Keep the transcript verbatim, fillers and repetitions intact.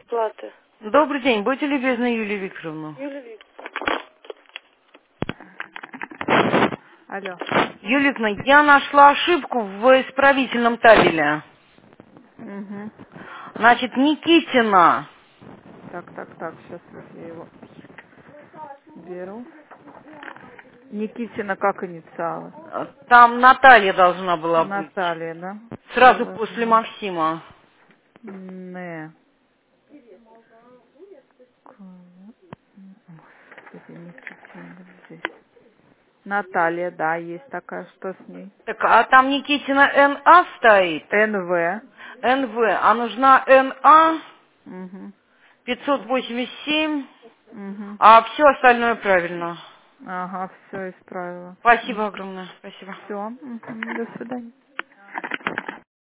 Плата. Добрый день, будьте любезны, Юлия Викторовна. Юлия Викторовна. Алло. Юлия Викторовна, я нашла ошибку в исправительном табеле. Угу. Значит, Никитина. Так, так, так, сейчас я его беру. Никитина как инициалы? Э, Там Наталья должна была быть. Наталья, да? Сразу после Положила. Максима. Не. Господи, Никитина здесь. Наталья, да, есть такая, что с ней? Так, а там Никитина эн а стоит. НВ. эн вэ. А нужна эн а Угу. пятьсот восемьдесят семь. Угу. А все остальное правильно. Ага, все исправила. Спасибо огромное. Спасибо. Все. До свидания.